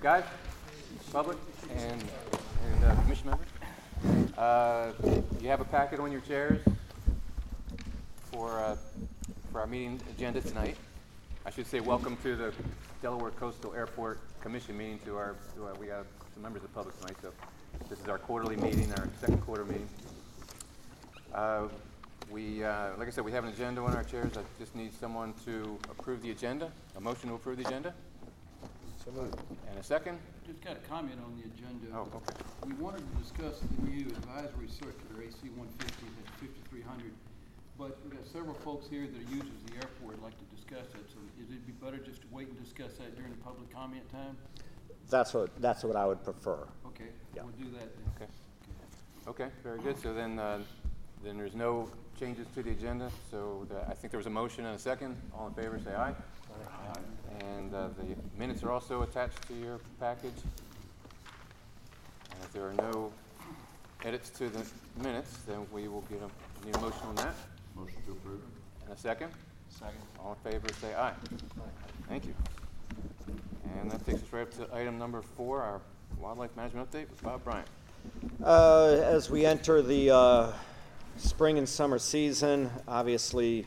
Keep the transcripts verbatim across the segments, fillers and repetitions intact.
Guys, public, and, and uh, commission members, uh, you have a packet on your chairs for, uh, for our meeting agenda tonight. I should say welcome to the Delaware Coastal Airport Commission meeting. To our, to our, we have some members of the public tonight, so this is our quarterly meeting, our second quarter meeting. Uh, we, uh, like I said, we have an agenda on our chairs. I just need someone to approve the agenda, a motion to approve the agenda. So moved. And a second? Just got a comment on the agenda. Oh, okay. We wanted to discuss the new advisory circular, A C one fifty, that's fifty-three hundred. But we've got several folks here that are users of the airport like to discuss it. So is it be better just to wait and discuss that during the public comment time? That's what, that's what I would prefer. Okay, Yeah. we'll do that then. Okay. Okay, very good. So then, uh, then there's no changes to the agenda. So the, I think there was a motion and a second. All in favor, say aye. Aye. And uh, the minutes are also attached to your package. And if there are no edits to the minutes, then we will get a, need a motion on that. Motion to approve. And a second? Second. All in favor, say aye. Aye. Thank you. And that takes us right up to item number four, our wildlife management update with Bob Bryant. Uh, as we enter the uh, spring and summer season, obviously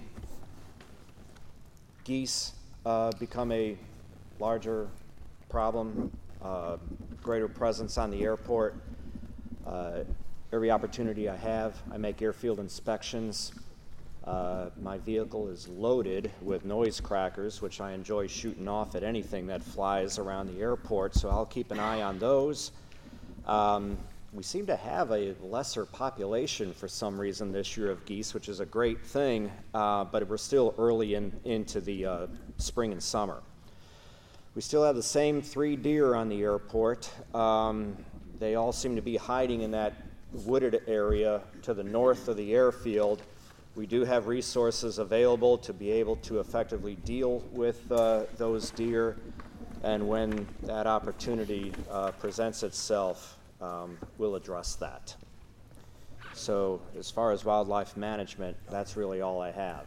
geese uh, become a larger problem, uh, greater presence on the airport. Uh, every opportunity I have, I make airfield inspections. Uh, my vehicle is loaded with noise crackers, which I enjoy shooting off at anything that flies around the airport, so I'll keep an eye on those. Um, we seem to have a lesser population for some reason this year of geese, which is a great thing, uh, but we're still early in, into the uh, spring and summer. We still have the same three deer on the airport. Um, they all seem to be hiding in that wooded area to the north of the airfield. We do have resources available to be able to effectively deal with uh, those deer, and when that opportunity uh, presents itself, um, we'll address that. So as far as wildlife management, that's really all I have.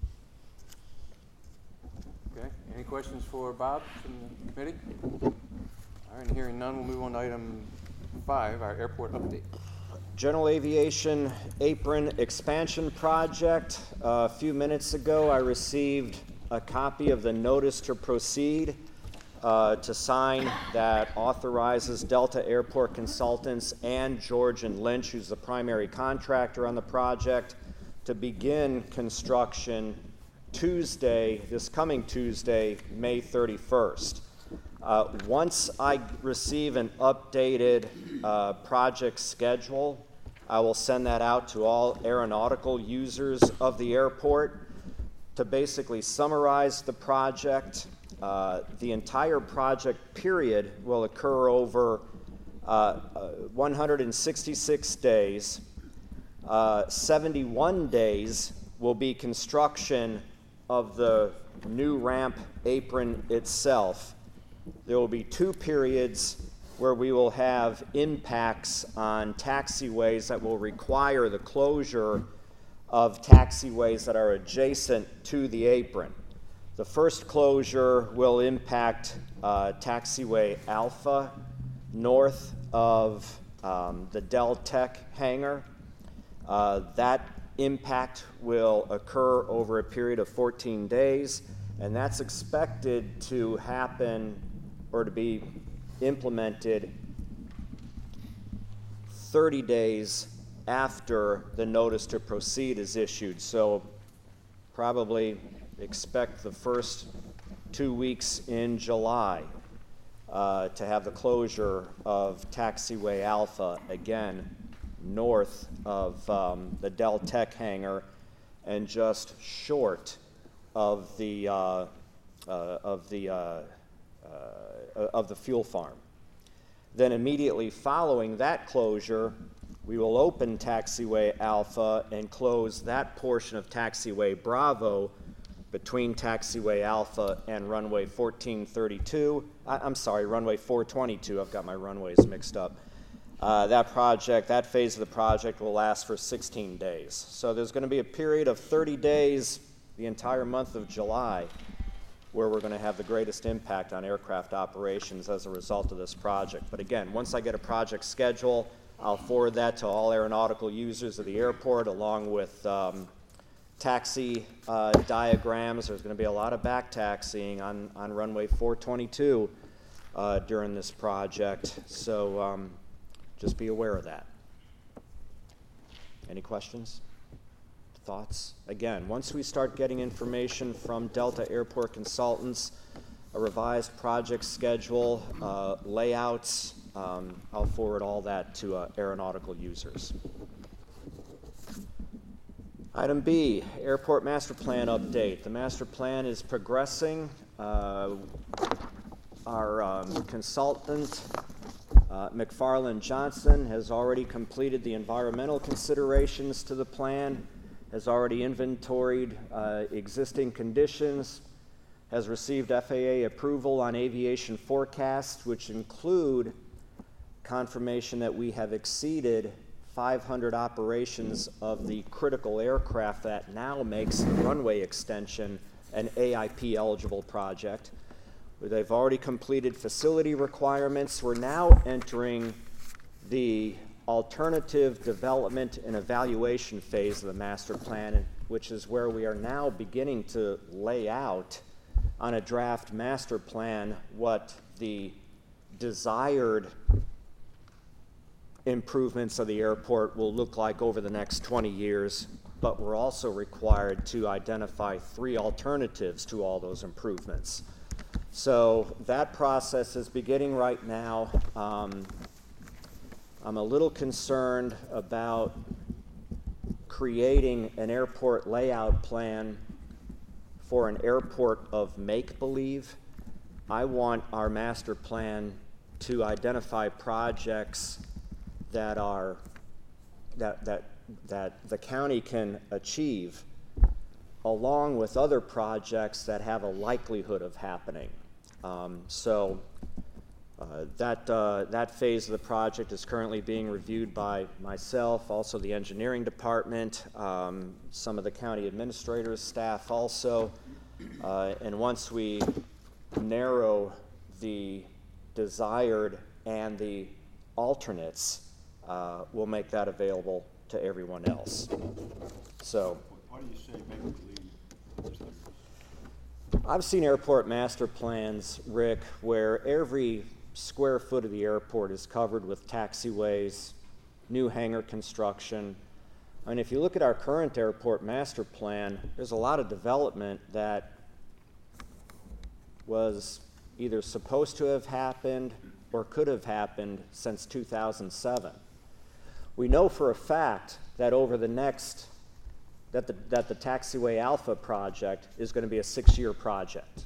Okay, any questions for Bob from the committee? All right, and hearing none, we'll move on to item five, our airport update. General Aviation Apron Expansion Project. Uh, a few minutes ago, I received a copy of the notice to proceed uh, to sign that authorizes Delta Airport Consultants and George and Lynch, who's the primary contractor on the project, to begin construction Tuesday, this coming Tuesday, May thirty-first. Uh, once I receive an updated uh, project schedule, I will send that out to all aeronautical users of the airport to basically summarize the project. Uh, the entire project period will occur over uh, uh, one hundred sixty-six days. Uh, seventy-one days will be construction of the new ramp apron itself. There will be two periods where we will have impacts on taxiways that will require the closure of taxiways that are adjacent to the apron. The first closure will impact uh, taxiway Alpha north of um, the Del Tech hangar. Uh, that impact will occur over a period of fourteen days, and that's expected to happen or to be implemented thirty days after the notice to proceed is issued. So probably expect the first two weeks in July uh, to have the closure of taxiway Alpha, again, north of um, the Del Tech hangar and just short of the, uh, uh, of the uh, Uh, of the fuel farm. Then immediately following that closure, we will open taxiway Alpha and close that portion of taxiway Bravo between taxiway Alpha and runway fourteen thirty-two. I, I'm sorry, runway four twenty-two. I've got my runways mixed up. Uh, that project, that phase of the project will last for sixteen days. So there's going to be a period of thirty days, the entire month of July, where we're going to have the greatest impact on aircraft operations as a result of this project. But again, once I get a project schedule, I'll forward that to all aeronautical users of the airport, along with um, taxi uh, diagrams. There's going to be a lot of back taxiing on, on runway four twenty-two uh, during this project, so um, just be aware of that. Any questions? Thoughts? Again, once we start getting information from Delta Airport Consultants, a revised project schedule, uh, layouts, um, I'll forward all that to uh, aeronautical users. Item B, Airport Master Plan update. The master plan is progressing. Uh, our um, consultant, uh, McFarland Johnson, has already completed the environmental considerations to the plan, has already inventoried uh, existing conditions, has received F A A approval on aviation forecasts, which include confirmation that we have exceeded five hundred operations of the critical aircraft that now makes the runway extension an A I P eligible project. They've already completed facility requirements. We're now entering the alternative development and evaluation phase of the master plan, which is where we are now beginning to lay out on a draft master plan what the desired improvements of the airport will look like over the next twenty years, but we're also required to identify three alternatives to all those improvements. So that process is beginning right now. Um, I'm a little concerned about creating an airport layout plan for an airport of make-believe. I want our master plan to identify projects that are that that that the county can achieve, along with other projects that have a likelihood of happening. Um, so uh, that uh, that phase of the project is currently being reviewed by myself, also the engineering department, um, some of the county administrators' staff also, uh, and once we narrow the desired and the alternates, Uh, we'll make that available to everyone else. So, Why do you say make believe? I've seen airport master plans, Rick, where every square foot of the airport is covered with taxiways, new hangar construction. I mean, if you look at our current airport master plan, there's a lot of development that was either supposed to have happened or could have happened since two thousand seven. We know for a fact that over the next, that the, that the Taxiway Alpha project is going to be a six-year project.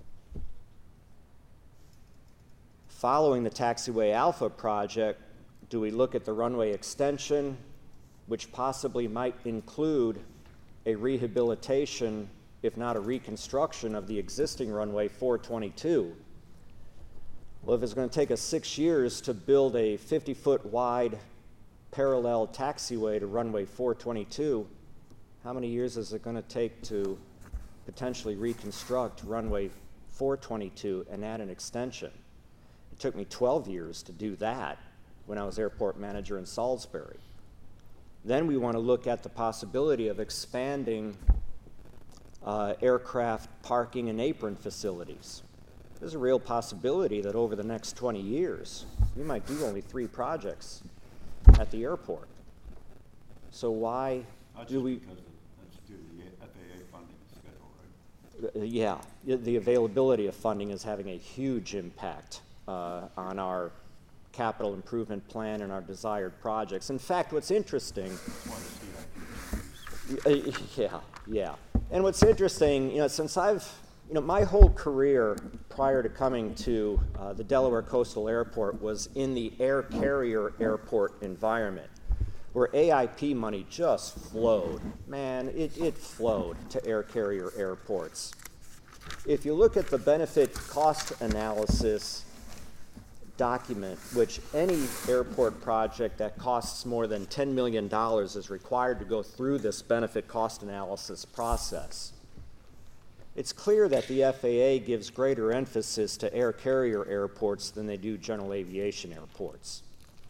Following the Taxiway Alpha project, do we look at the runway extension, which possibly might include a rehabilitation, if not a reconstruction, of the existing runway four twenty-two? Well, if it's going to take us six years to build a fifty-foot wide parallel taxiway to runway four twenty-two, how many years is it going to take to potentially reconstruct runway four twenty-two and add an extension? It took me twelve years to do that when I was airport manager in Salisbury. Then we want to look at the possibility of expanding uh, aircraft parking and apron facilities. There's a real possibility that over the next twenty years, we might do only three projects at the airport. So why That's do we... because that's due to the F A A funding schedule, right? Uh, yeah, the availability of funding is having a huge impact uh, on our capital improvement plan and our desired projects. In fact, what's interesting... That's why the C I P is used. Uh, yeah, yeah. And what's interesting, you know, since I've, you know, my whole career prior to coming to uh, the Delaware Coastal Airport was in the air carrier airport environment, where A I P money just flowed. Man, it, it flowed to air carrier airports. If you look at the benefit cost analysis document, which any airport project that costs more than ten million dollars is required to go through this benefit cost analysis process. It's clear that the F A A gives greater emphasis to air carrier airports than they do general aviation airports.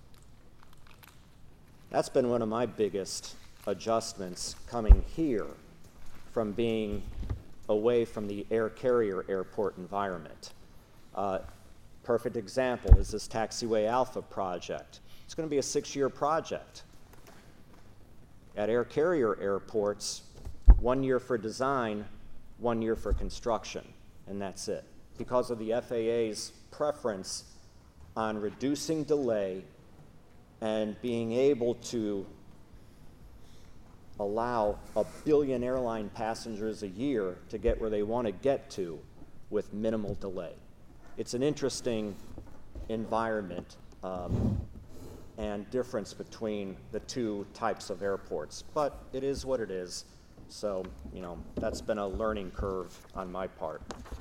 That's been one of my biggest adjustments coming here from being away from the air carrier airport environment. Uh, perfect example is this Taxiway Alpha project. It's going to be a six-year project. At air carrier airports, one year for design, one year for construction, and that's it. Because of the F A A's preference on reducing delay and being able to allow a billion airline passengers a year to get where they want to get to with minimal delay. It's an interesting environment um, and difference between the two types of airports, but it is what it is. So, you know, that's been a learning curve on my part.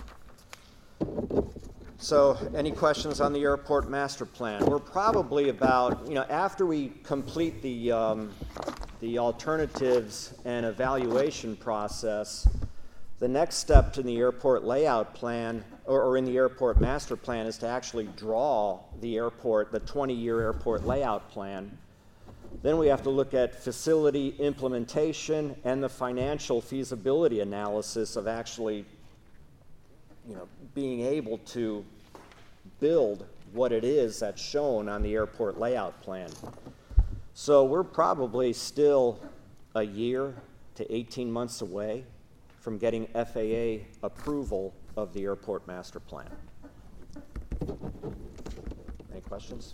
So, any questions on the airport master plan? We're probably about, you know, after we complete the, um, the alternatives and evaluation process, the next step in the airport layout plan, or, or in the airport master plan, is to actually draw the airport, the twenty-year airport layout plan. Then we have to look at facility implementation and the financial feasibility analysis of actually, you know, being able to build what it is that's shown on the airport layout plan. So we're probably still a year to eighteen months away from getting F A A approval of the airport master plan. Any questions?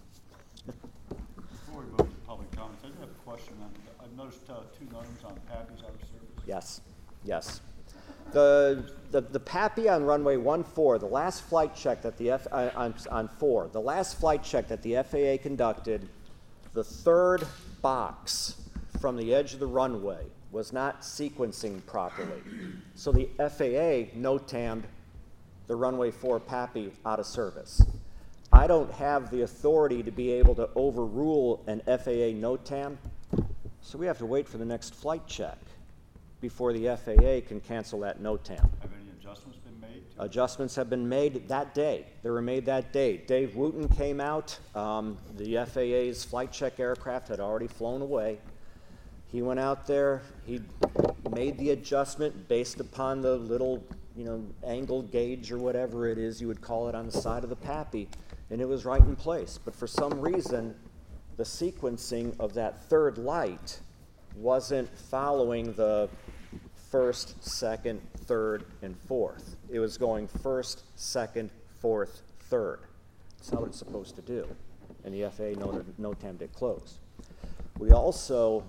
Before we move to public comments, I do have a question on, I've noticed uh, two notes on Pappy's out of service. Yes, yes. The, the, the Pappy on runway one four, the last flight check that the F, uh, on, on four, the last flight check that the F A A conducted, the third box from the edge of the runway was not sequencing properly. So the F A A NOTAM'd the runway four Pappy out of service. I don't have the authority to be able to overrule an F A A NOTAM, so we have to wait for the next flight check before the F A A can cancel that NOTAM. Have any adjustments been made? To Adjustments have been made that day. They were made that day. Dave Wooten came out. Um, the F A A's flight check aircraft had already flown away. He went out there. He made the adjustment based upon the little, you know, angle gauge or whatever it is you would call it on the side of the Pappy, and it was right in place. But for some reason, the sequencing of that third light wasn't following the first, second, third, and fourth. It was going first, second, fourth, third. That's not what it's supposed to do. And the F A A NOTAM'd it closed. We also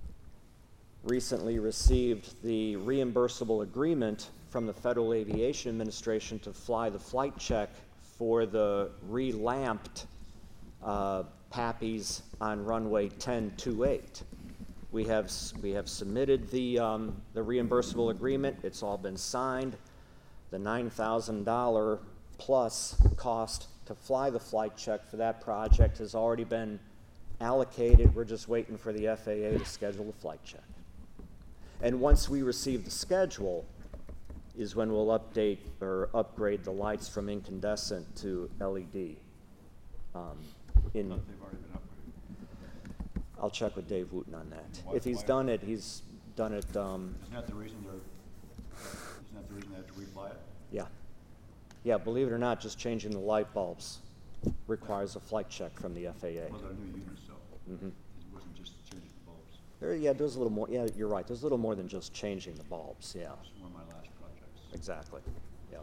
recently received the reimbursable agreement from the Federal Aviation Administration to fly the flight check for the relamped uh, Pappies on runway ten two eight. We have, we have submitted the, um, the reimbursable agreement. It's all been signed. The nine thousand dollars plus cost to fly the flight check for that project has already been allocated. We're just waiting for the F A A to schedule the flight check. And once we receive the schedule is when we'll update or upgrade the lights from incandescent to L E D. Um, in, They've already been upgraded. I'll check with Dave Wooten on that. Why- If he's why- done it, he's done it, um, Isn't that the reason they're, isn't that the reason they have to refly it? yeah. Yeah, believe it or not, just changing the light bulbs requires a flight check from the F A A. Well, they're new units, so Mhm. it wasn't just changing the bulbs. There, yeah, there's a little more, yeah, you're right, there's a little more than just changing the bulbs, yeah, It's one of my last projects. exactly, yeah.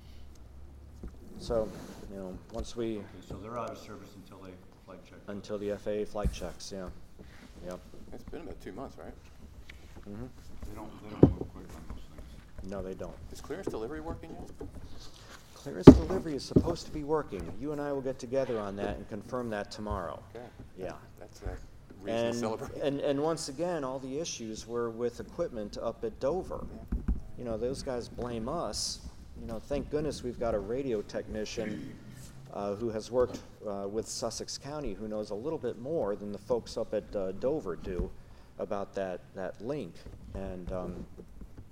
So, you know, once we, Okay, so they're out of service until they flight check. until the F A A flight checks, yeah, yep. It's been about two months, right? Mhm. They don't, they don't move quick on those things. No, they don't. Is clearance delivery working yet? Clearance delivery is supposed to be working. You and I will get together on that and confirm that tomorrow. Okay. Yeah. That's a reason to And, celebrate. and, and once again, all the issues were with equipment up at Dover. You know, those guys blame us. You know, thank goodness we've got a radio technician uh, who has worked uh, with Sussex County who knows a little bit more than the folks up at uh, Dover do about that, that link. And um,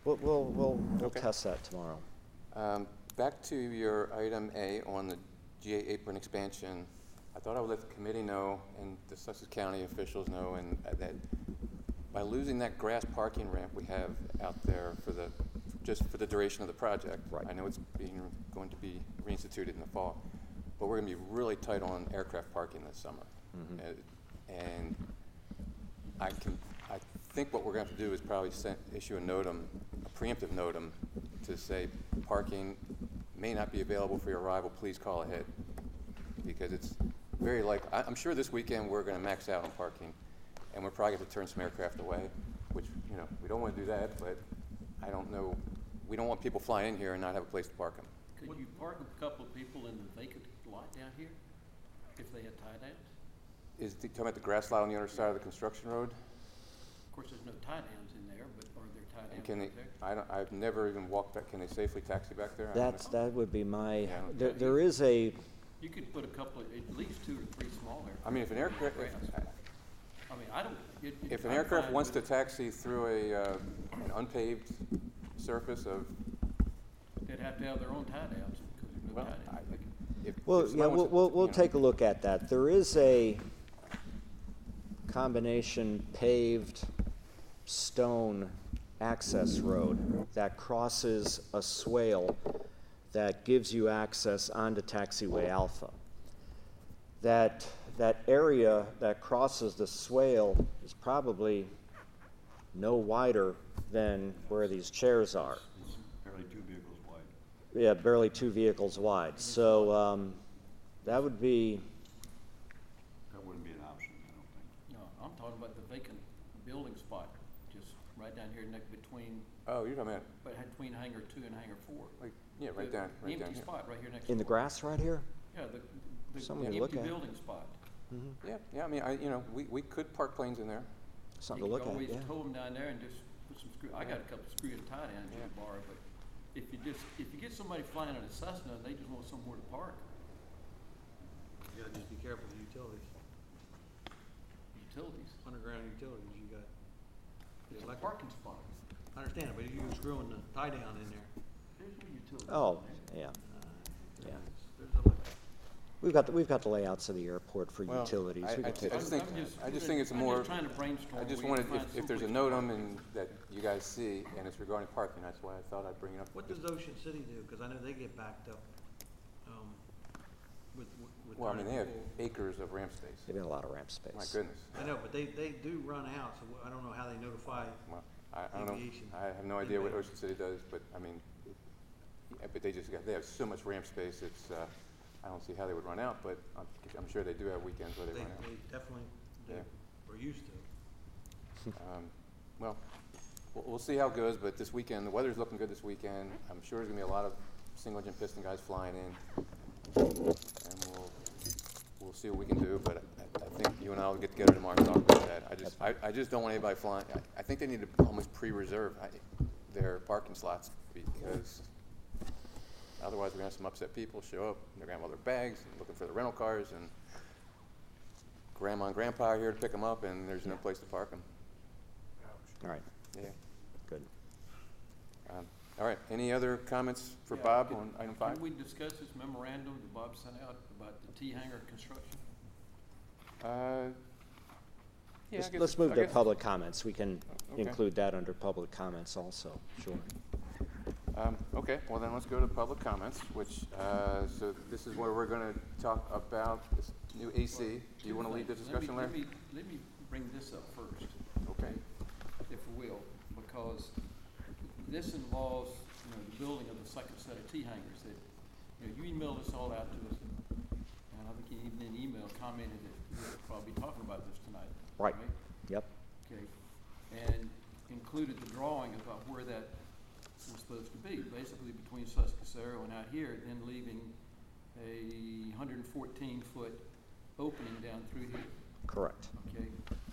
We'll, we'll, we'll, we'll Okay. test that tomorrow. Um, Back to your item A on the G A apron expansion, I thought I would let the committee know and the Sussex County officials know and uh, that by losing that grass parking ramp we have out there for the, just for the duration of the project. Right. I know it's being, going to be reinstituted in the fall, but we're gonna be really tight on aircraft parking this summer. Mhm. Uh, And I can, I think what we're gonna have to do is probably send, issue a notum, a preemptive notum to say parking may not be available for your arrival, please call ahead. Because it's very likely, I, I'm sure this weekend we're gonna max out on parking and we're probably gonna have to turn some aircraft away, which, you know, we don't wanna do that, but I don't know, we don't want people flying in here and not have a place to park them. Could you park a couple of people in the vacant lot down here if they had tie downs? Is, the- talking about the grass lot on the other side of the construction road? Of course, there's no tie downs in there, but are there tie And downs can they, right there? I don't, I've never even walked back, can they safely taxi back there? I don't That's, know. that would be my, Yeah. there, there is a, You could put a couple, of at least two or three small aircraft. I mean, if an aircraft, Grass. I mean, I don't. it- it- if an I'm aircraft fine wants to with- taxi through a, uh, an unpaved surface of, They'd have to have their own tie downs, because there's no well, tie I, downs. if. well, if yeah, someone we'll, wants to, we'll, you we'll know, take a look at that. There is a combination paved stone access road that crosses a swale that gives you access onto Taxiway Alpha. That, that area that crosses the swale is probably no wider than where these chairs are. Barely two vehicles wide. Yeah, barely two vehicles wide. So um, that would be, That wouldn't be an option, I don't think. No, I'm talking about the vacant building spot, just right down here next between, Oh, you're talking about, but between hangar two and hangar four. like, yeah, right The down, right down Empty here. spot right here next. in the door. grass right here? Yeah, the, the Something the to look empty at. building spot. Yeah, yeah, I mean, I, you know, we, we could park planes in there. Something to look at, You yeah. could always tow them down there and just put some screw, I got a couple of screw and tie downs in Yeah. the bar, but if you just, if you get somebody flying in a Cessna and they just want somewhere to park, You gotta just be careful with utilities, utilities, underground utilities, you got. it's a electric- parking spot. I understand it, but if you're screwing the tie down in there, There's no utilities. Oh, in there. yeah. uh, Yeah. there's, there's a limit. We've got, the- we've got the layouts of the airport for Well, utilities. I- We I could ju- take I a just look think, at that. I just think it's I'm more, just trying to brainstorm. I just where you wanted, find if, if some there's a place to notum park. and that you guys see, and it's regarding parking, that's why I thought I'd bring it up. What does Ocean City do? Cause I know they get backed up, um, with, with. with Well, I mean, they have trying to acres of ramp space. They've got a lot of ramp space. My goodness. pull- I know, but they, they do run out, so I don't know how they notify. Well, I, I don't know, Aviation. I have no idea what Inbound. Ocean City does, but, I mean, yeah, but they just got, they have so much ramp space, it's, uh, I don't see how they would run out, but I'm, I'm sure they do have weekends where they They, run out. they definitely do, Yeah. or used to. Um, Well, we'll, we'll see how it goes, but this weekend, the weather's looking good this weekend. I'm sure there's gonna be a lot of single-engine piston guys flying in. And we'll, we'll see what we can do, but I, I think you and I will get together tomorrow and talk about that. I just, I, I just don't want anybody flying, I, I think they need to almost pre-reserve I- their parking slots, because otherwise we're gonna have some upset people show up, they're gonna have all their bags, and looking for the rental cars, and grandma and grandpa are here to pick them up, and there's no place to park them. All right, Yeah. good. Um, All right, any other comments for Yeah, Bob can- on item five? Can we discuss this memorandum that Bob sent out about the T hangar construction? Uh, yeah, I Let's- guess- Let's move I to guess- public comments. We can Okay. include that under public comments also, sure. Um, Okay, well then let's go to public comments, which, uh, so this is where we're gonna talk about this new A C. Do you wanna lead the Let me- discussion, Larry? Let me, let me bring this up first. Okay. If we will, because this involves, you know, the building of the second set of T hangars that, you know, you emailed this all out to us, and I think you even in email commented that we'll probably be talking about this tonight. Right. Yep, Okay, and included the drawing about where that was supposed to be, basically between Susquehanna and out here, then leaving a hundred and fourteen foot opening down through here. correct. Okay.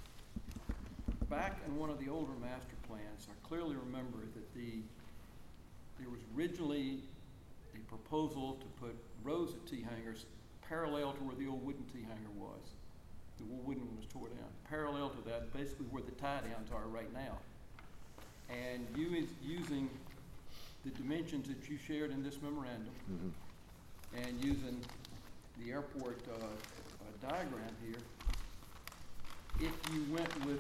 Back in one of the older master plans, I clearly remember that the, there was originally a proposal to put rows of T-hangers parallel to where the old wooden T-hanger was. The old wooden one was tore down, parallel to that, basically where the tie-downs are right now. And you is using the dimensions that you shared in this memorandum, Mhm. and using the airport uh, uh, diagram here, if you went with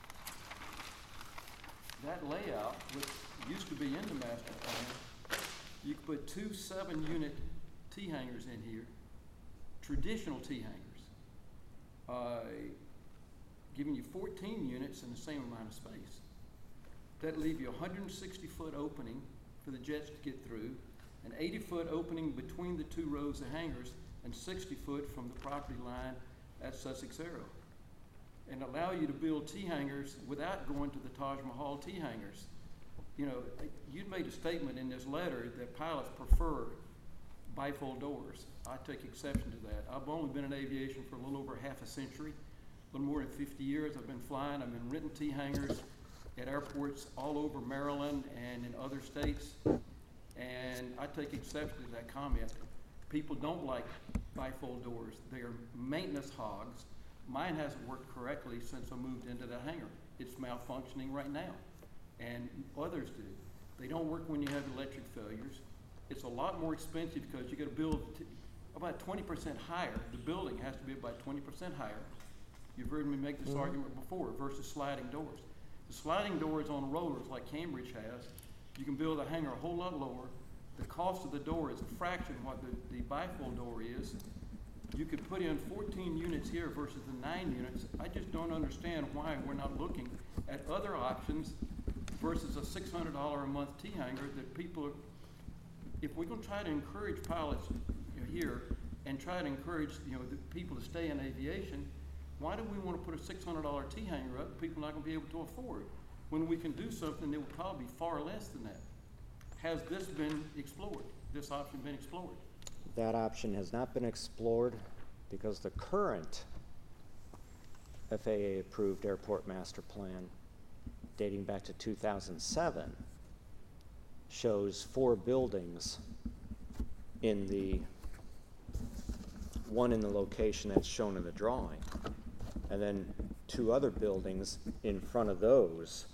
that layout, which used to be in the master plan, you could put two seven-unit T-hangers in here, traditional T-hangers, uh, giving you fourteen units in the same amount of space. That'd leave you a one hundred sixty foot opening for the jets to get through, an eighty foot opening between the two rows of hangars, and sixty foot from the property line at Sussex Aero. And allow you to build T-hangers without going to the Taj Mahal T-hangers. You know, you made a statement in this letter that pilots prefer bifold doors. I take exception to that. I've only been in aviation for a little over half a century, a little more than fifty years. I've been flying. I've been renting T-hangers at airports all over Maryland and in other states. And I take exception to that comment. People don't like bifold doors. They are maintenance hogs. Mine hasn't worked correctly since I moved into that hangar. It's malfunctioning right now, and others do. They don't work when you have electric failures. It's a lot more expensive because you got to build t about twenty percent higher. The building has to be about twenty percent higher. You've heard me make this Mm-hmm. argument before versus sliding doors. The sliding doors on rollers like Cambridge has, you can build a hangar a whole lot lower. The cost of the door is a fraction of what the, the bifold door is. You could put in fourteen units here versus the nine units. I just don't understand why we're not looking at other options versus a six hundred dollar a month T-hanger that people are, if we're gonna try to encourage pilots, you know, here and try to encourage, you know, the people to stay in aviation, why do we wanna put a six hundred dollar T-hanger up that people are not gonna be able to afford when we can do something that would probably be far less than that? Has this been explored, this option been explored? That option has not been explored because the current F A A-approved airport master plan dating back to two thousand seven shows four buildings in the, one in the location that's shown in the drawing, and then two other buildings in front of those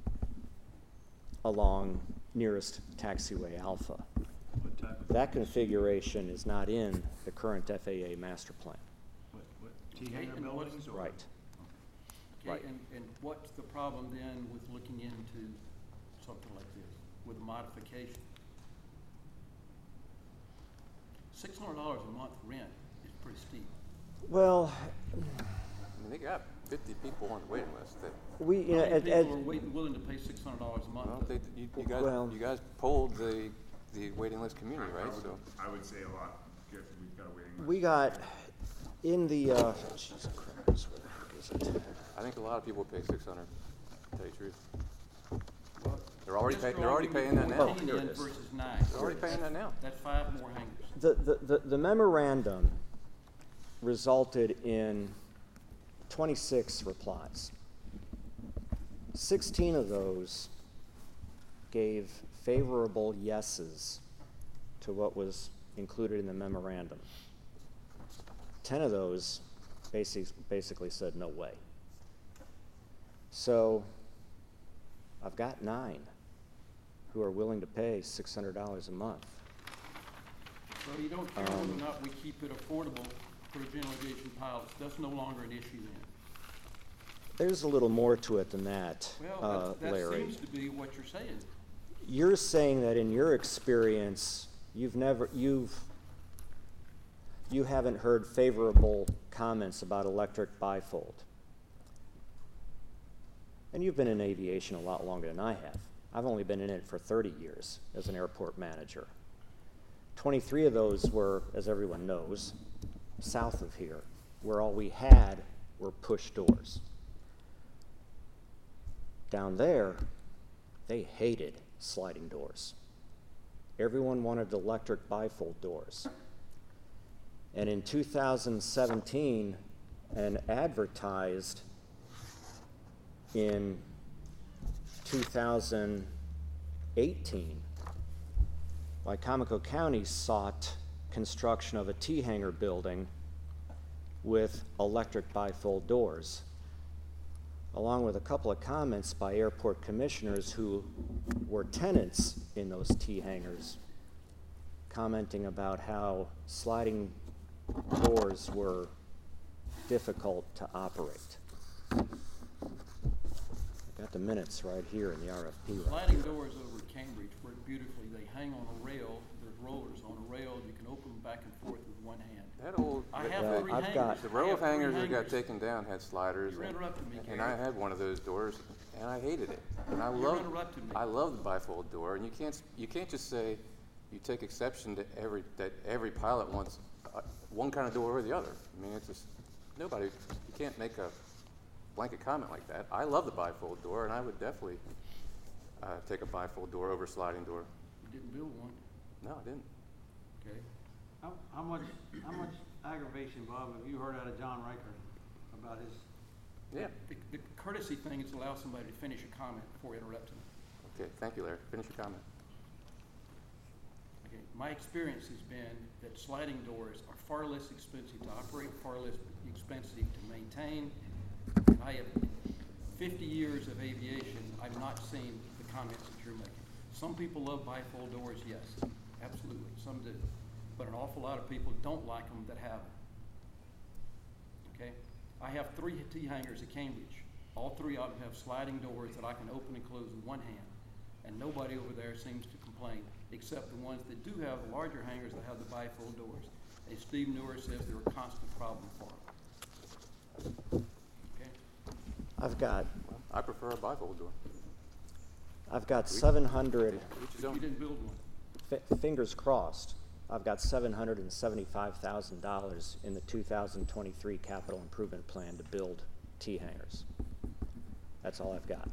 along nearest taxiway Alpha. What type of? That configuration is not in the current F A A master plan. What, what, T-hanger and what's- buildings or? Right. Okay, Right. and, and what's the problem then with looking into something like this, with a modification? Six hundred dollars a month rent is pretty steep. Well, I mean, they got fifty people on the waiting list that, we, you know, How many at, at, people are waiting, willing to pay six hundred dollars a month? well, they, you, you guys, Well- you guys polled the, the waiting list community, I right? would- So, I would say a lot, because we've got a waiting list. we got in the, uh, Jesus Christ, where the heck is it? I think a lot of people pay six hundred, to tell you the truth. Well, They're already just paying, they're go already and get paying that now. fourteen here it in is. versus nine. They're already paying that now. That's five more hangars. The, the, the, the memorandum resulted in twenty-six replies. Sixteen of those gave favorable yeses to what was included in the memorandum. Ten of those basic, basically said no way. So I've got nine who are willing to pay six hundred dollars a month. So you don't care whether Um, or not we keep it affordable for general aviation pilots, that's no longer an issue then? There's a little more to it than that, uh, Well, that, that Larry. seems to be what you're saying. You're saying that in your experience, you've never, you've, you haven't heard favorable comments about electric bifold. And you've been in aviation a lot longer than I have. I've only been in it for thirty years as an airport manager. twenty-three of those were, as everyone knows, south of here, where all we had were push doors. Down there, they hated sliding doors. Everyone wanted electric bifold doors. And in two thousand seventeen, and advertised in two thousand eighteen, Wycomico County sought construction of a T-hanger building with electric bifold doors. along with a couple of comments by airport commissioners who were tenants in those T hangars, commenting about how sliding doors were difficult to operate. I got the minutes right here in the R F P. Right Sliding here. doors over at Cambridge work beautifully. They hang on a rail. There's rollers on a rail. You can open them back and forth with one hand. That old, I the- have Well, three I've hangers. got- the I row have of three hangers that got hangers. taken down had sliders. You're and- interrupting me, And Gary. I had one of those doors, and I hated it. And I You're love, interrupting me. I love the bifold door, and you can't, s- you can't just say, you take exception to every, that every pilot wants uh, one kind of door or the other. I mean, it's just, nobody, you can't make a blanket comment like that. I love the bifold door, and I would definitely uh, take a bifold door over a sliding door. You didn't build one, No, I didn't. okay? How, how much, how much aggravation, Bob, have you heard out of John Riker about his, Yeah. The, the courtesy thing is to allow somebody to finish a comment before interrupting them. Okay, thank you, Larry. Finish your comment. Okay, my experience has been that sliding doors are far less expensive to operate, far less expensive to maintain. And I have fifty years of aviation, I've not seen the comments that you're making. Some people love bifold doors, yes, absolutely, some do. But an awful lot of people don't like them that have them. Okay? I have three T hangars at Cambridge. All three of them have sliding doors that I can open and close with one hand. And nobody over there seems to complain, except the ones that do have the larger hangars that have the bifold doors. And Steve Newer says they're a constant problem for them. Okay? I've got, I prefer a bifold door. I've got seven hundred, Each his You own. didn't build one. fi- fingers crossed, I've got seven hundred and seventy-five thousand dollars in the two thousand twenty-three capital improvement plan to build T hangars. That's all I've got.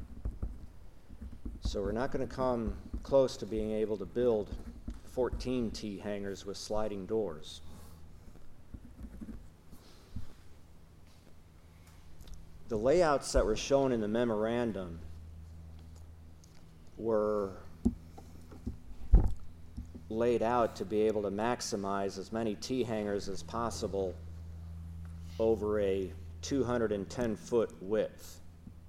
So we're not gonna come close to being able to build fourteen T hangars with sliding doors. The layouts that were shown in the memorandum were laid out to be able to maximize as many T hangars as possible over a two hundred ten foot width.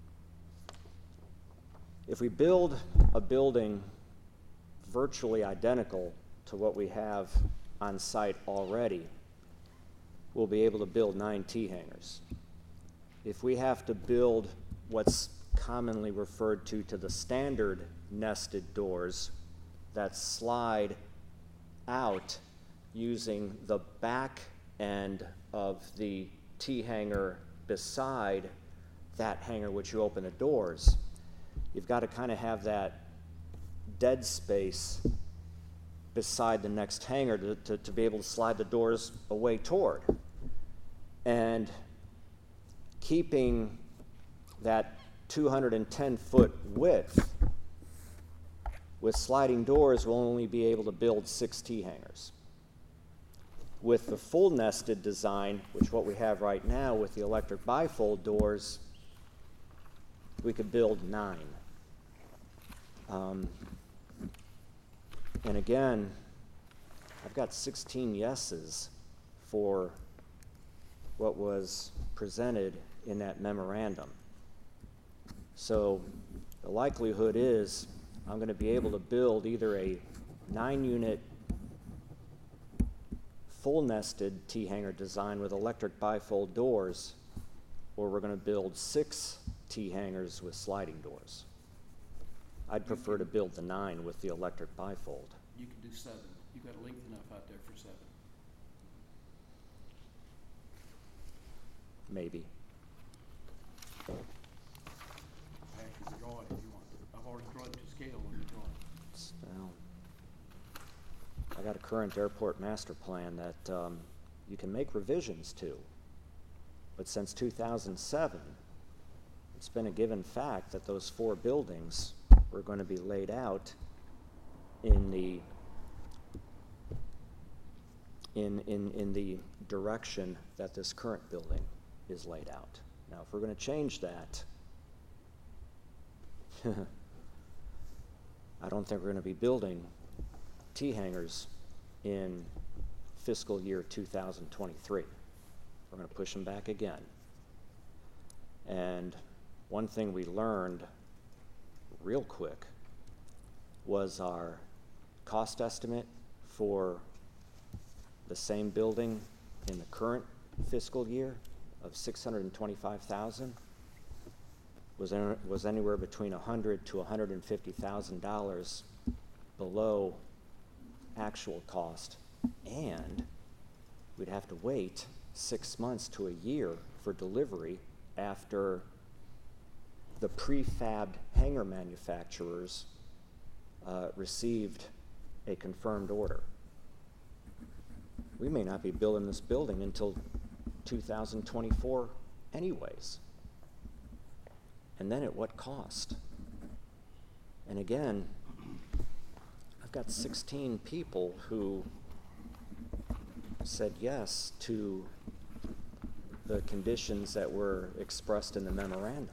If we build a building virtually identical to what we have on site already, we'll be able to build nine T hangars. If we have to build what's commonly referred to to the standard nested doors that slide out using the back end of the T hanger beside that hanger which you open the doors, you've got to kind of have that dead space beside the next hanger to, to, to be able to slide the doors away toward. And keeping that two hundred ten foot width with sliding doors, we'll only be able to build six T hangars. With the full nested design, which what we have right now with the electric bifold doors, we could build nine. Um, and again, I've got sixteen yeses for what was presented in that memorandum. So the likelihood is I'm going to be able to build either a nine unit full nested T hanger design with electric bifold doors, or we're going to build six T hangars with sliding doors. I'd prefer to build the nine with the electric bifold. You could do seven. You've got length enough out there for seven. Maybe. I'll pass you the drawing if you want. I've already drawn it to scale on the drawing. It's, well, I got a current airport master plan that um, you can make revisions to. But since two thousand seven, it's been a given fact that those four buildings were going to be laid out in the in, in, in the direction that this current building is laid out. Now, if we're going to change that, I don't think we're going to be building T hangars in fiscal year two thousand twenty-three. We're going to push them back again. And one thing we learned real quick was our cost estimate for the same building in the current fiscal year of six hundred twenty-five thousand was in, was anywhere between a hundred to a hundred and fifty thousand dollars below actual cost, and we'd have to wait six months to a year for delivery after the prefabbed hangar manufacturers uh, received a confirmed order. We may not be building this building until two thousand twenty-four anyways. And then at what cost? And again, I've got sixteen people who said yes to the conditions that were expressed in the memorandum.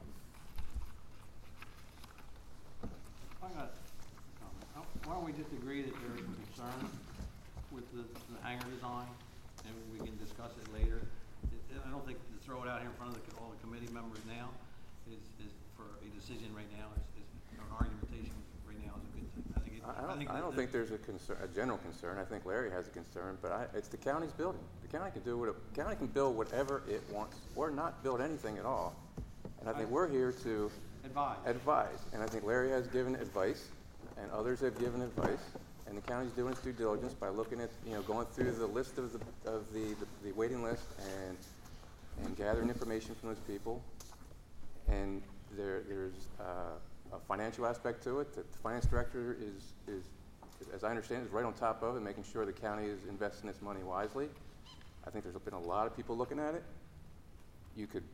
I got a comment. How- Why don't we just agree that there's some concern with the, the hangar design, and we can discuss it later? It- I don't think to throw it out here in front of the, all the committee members now is, is for a decision right now, is, is an argumentation right now is a good thing. I think it, I I don't, think I that don't the- think there's a concern, a general concern. I think Larry has a concern, but I, it's the county's building. The county can do what, it- the county can build whatever it wants, or not build anything at all. And I think we're here to Advise. advise, and I think Larry has given advice, and others have given advice, and the county's doing its due diligence by looking at, you know, going through the list of the, of the, the, the waiting list and, and gathering information from those people. And there, there's uh, a financial aspect to it that the finance director is, is, as I understand, is right on top of it, making sure the county is investing its money wisely. I think there's been a lot of people looking at it. You could,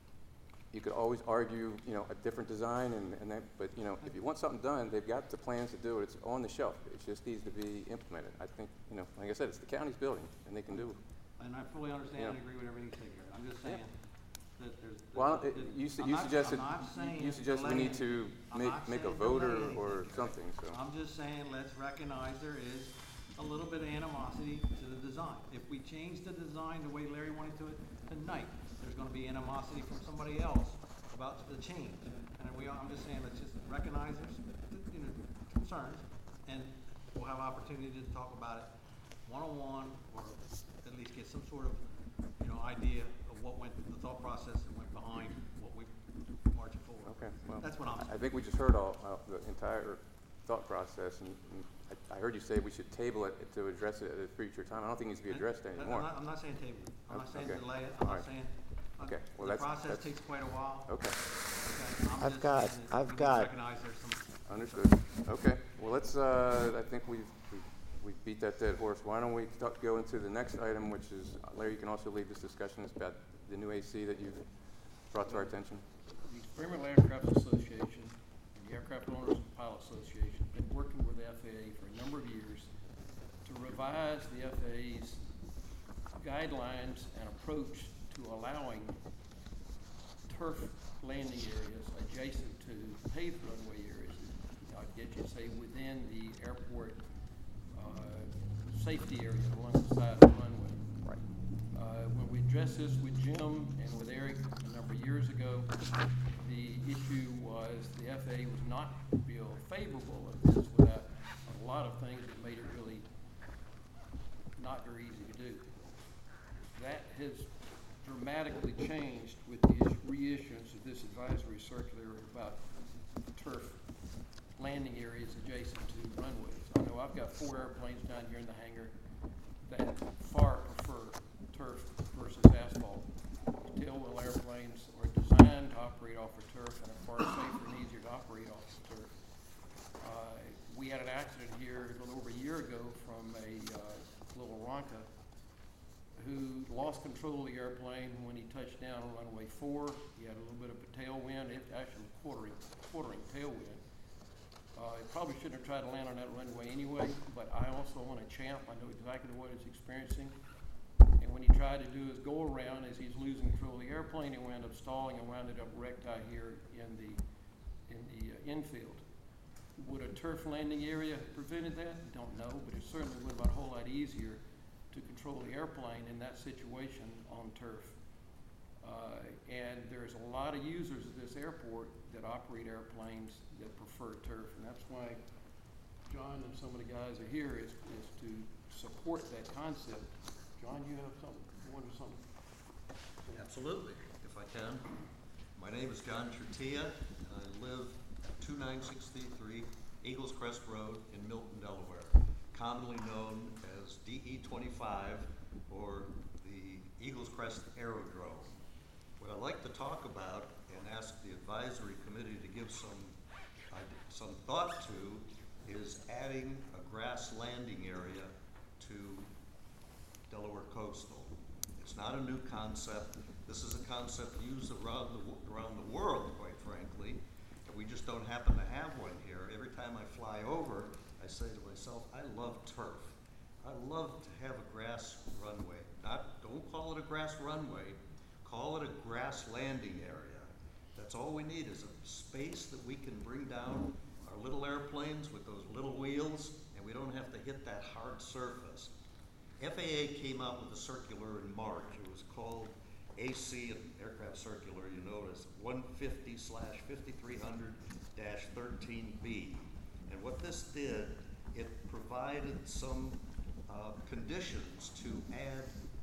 you could always argue, you know, a different design, and, and that, but you know, if you want something done, they've got the plans to do it. It's on the shelf. It just needs to be implemented. I think, you know, like I said, it's the county's building, and they can do it. And I fully understand and Yeah. agree with everything you say here. I'm just Yeah. saying that there's. Well, that- it, that- you, su- I'm you not- suggested, I'm not you- saying you suggested we delay need it. to I'm make, not make a saying vote or, delay or anything. something, so. I'm just saying, let's recognize there is a little bit of animosity to the design. If we change the design the way Larry wanted to it tonight, there's gonna be animosity from somebody else about the change. And we, I'm just saying, let's just recognize there's, you know, concerns, and we'll have opportunity to talk about it one-on-one, or at least get some sort of, you know, idea of what went, the thought process that went behind what we marching forward. Okay, well. That's what I'm I saying. think we just heard all, uh, the entire thought process, and, and I, I heard you say we should table it to address it at a future time. I don't think it needs to be addressed And- and anymore. I'm not, I'm not saying table it. I'm not saying Okay. delay it. I'm All not right. saying, uh, Okay, well, the that's- process that's- takes quite a while. Okay, Okay, I'm I've just got- saying that I've we need to got- Recognize there's some. understood. Okay, well, let's, uh, I think we've, we've, we've beat that dead horse. Why don't we talk, go into the next item, which is, Larry, you can also lead this discussion. It's about the new A C that you've brought to our attention. The Experimental Aircraft Association and the Aircraft Owners and Pilot Association have been working with the F A A for a number of years to revise the F A A's guidelines and approach to allowing turf landing areas adjacent to paved runway areas. I get you say within the airport uh, safety area along the side of the runway. Right. Uh, when we addressed this with Jim and with Eric a number of years ago, the issue was the F A A was not real favorable of this without a lot of things that made it really not very easy to do. That has dramatically changed with the is- reissuance of this advisory circular about turf landing areas adjacent to runways. I know I've got four airplanes down here in the hangar that far prefer turf versus asphalt. Tailwheel airplanes are designed to operate off of turf and are far safer and easier to operate off of turf. Uh, we had an accident here a little over a year ago from a uh, little Ronca who lost control of the airplane when he touched down on runway four. He had a little bit of a tailwind, it actually quartering, quartering tailwind. Uh, he probably shouldn't have tried to land on that runway anyway, but I also own a Champ. I know exactly what he's experiencing. And when he tried to do his go around as he's losing control of the airplane, he wound up stalling and wound up wrecked out here in the, in the uh, infield. Would a turf landing area have prevented that? Don't know, but it certainly would have been a whole lot easier to control the airplane in that situation on turf. Uh, and there's a lot of users at this airport that operate airplanes that prefer turf, and that's why John and some of the guys are here is, is to support that concept. John, you have something, you wanted something? Absolutely, if I can. My name is John Chertia, and I live at two nine six three Eagles Crest Road in Milton, Delaware, commonly known as D E twenty-five or the Eagles Crest Aerodrome. What I'd like to talk about and ask the advisory committee to give some, uh, some thought to is adding a grass landing area to Delaware Coastal. It's not a new concept. This is a concept used around the, around the world, quite frankly, and we just don't happen to have one here. Every time I fly over, I say to myself, I love turf. I love to have a grass runway. Not, don't call it a grass runway, call it a grass landing area. That's all we need is a space that we can bring down our little airplanes with those little wheels, and we don't have to hit that hard surface. F A A came out with a circular in March. It was called A C, an aircraft circular, you notice, one fifty slash fifty-three hundred dash thirteen B. And what this did, it provided some uh, conditions to add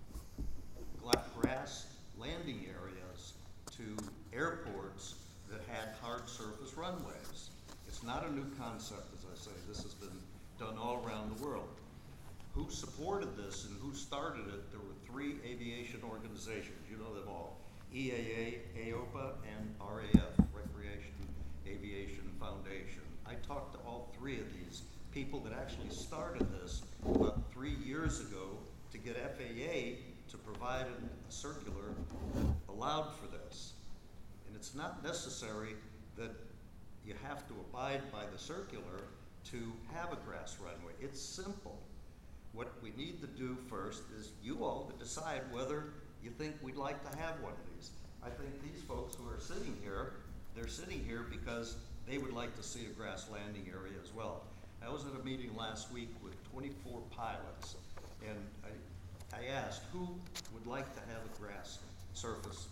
grass landing areas to airports that had hard surface runways. It's not a new concept, as I say. This has been done all around the world. Who supported this and who started it? There were three aviation organizations. You know them all. E A A, A O P A, and R A F, Recreation Aviation Foundation. I talked to all three of these people that actually started this about three years ago to get F A A to provide a circular that allowed for this. And it's not necessary that you have to abide by the circular to have a grass runway. It's simple. What we need to do first is you all to decide whether you think we'd like to have one of these. I think these folks who are sitting here, they're sitting here because they would like to see a grass landing area as well. I was at a meeting last week with twenty-four pilots, and I, I asked who would like to have a grass surface